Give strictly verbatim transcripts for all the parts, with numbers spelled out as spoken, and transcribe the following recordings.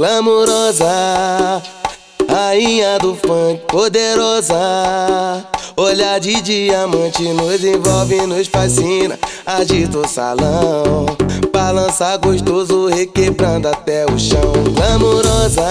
Glamourosa, rainha do funk, poderosa. Olhar de diamante nos envolve, nos fascina. Agita o salão, balança gostoso, requebrando até o chão. Glamourosa,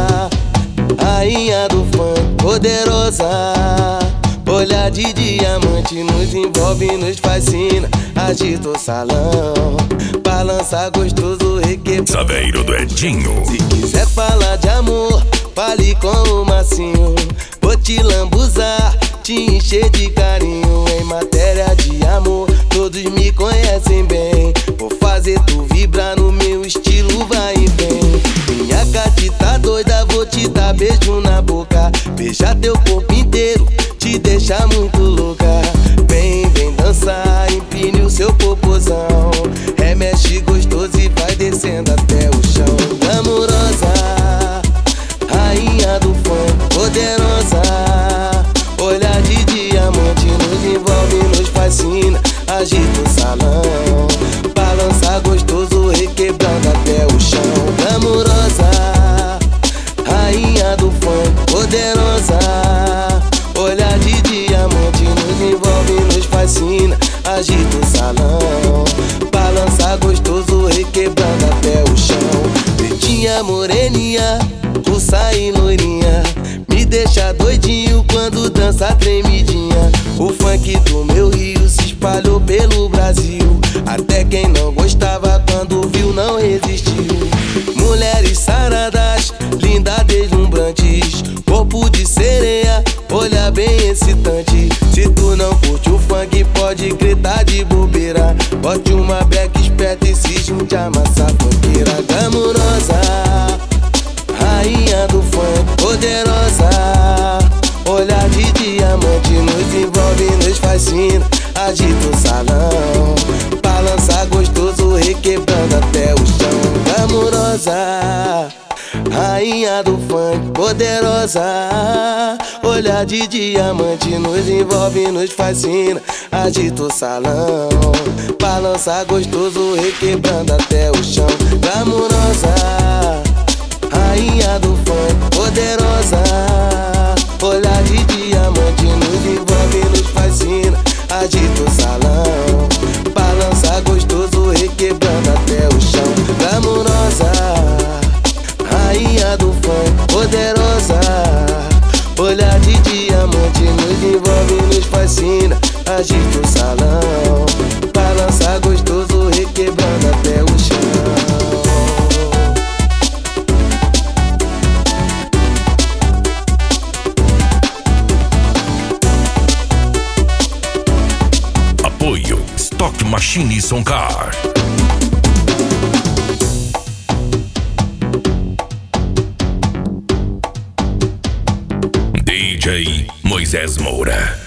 rainha do funk, poderosa. Olhar de diamante nos envolve, nos fascina. Agita o salão, balança gostoso, requebrando. Saveiro do Edinho. Se quiser falar de amor, fale com o Massinho. Vou te lambuzar, te encher de carinho. Em matéria de amor, todos me conhecem bem. Vou fazer tu vibrar no meu estilo, vai e vem. Minha gatita doida, vou te dar beijo na boca. Beijar teu corpo inteiro, te deixar muito louca. Vem, vem dançar, empine o seu popozão. Remexe gostoso e vai descendo até o chão. Glamourosa, rainha do funk, poderosa. Olhar de diamante nos envolve, nos fascina. Agita o salão, balança gostoso, requebrando até o chão. Glamourosa, rainha do funk, poderosa. Olhar de diamante nos envolve, nos fascina. Agita o salão, balança gostoso, requebrando até o chão. Pretinha, moreninha, russa e loirinha, me deixa doidinho quando dança tremidinha. O funk do meu Rio se espalhou pelo Brasil. Até quem não gostava quando viu não resistiu. Mulheres saradas, lindas, deslumbrantes, corpo de sereia, olha bem excitante. Se tu não curte o funk, pode gritar de bobeira. Bote uma beca esperta e se junte a massa funkeira. Glamourosa, rainha do funk, poderosa. Olhar de diamante nos envolve, nos fascina. Agita o salão, balança gostoso, requebrando até o chão. Glamourosa, rainha do funk, poderosa. Olhar de diamante nos envolve, nos fascina. Agita o salão, balança gostoso, requebrando até o chão. Glamourosa, rainha do funk, poderosa. Olhar de diamante nos envolve, nos fascina. Agita o salão, balança gostoso, requebrando até o chão. Glamourosa, rainha do funk, poderosa. Olhar de diamante nos envolve, nos fascina. Agita o salão, balança gostoso, requebrando até o chão. Apoio Stock Machine Soncar. D J Moisés Moura.